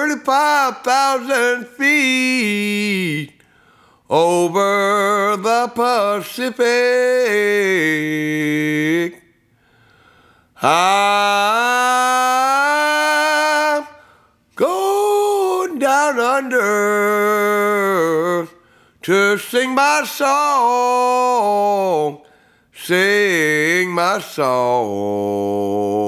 35,000 feet over the Pacific. I'm going down under to sing my song, sing my song.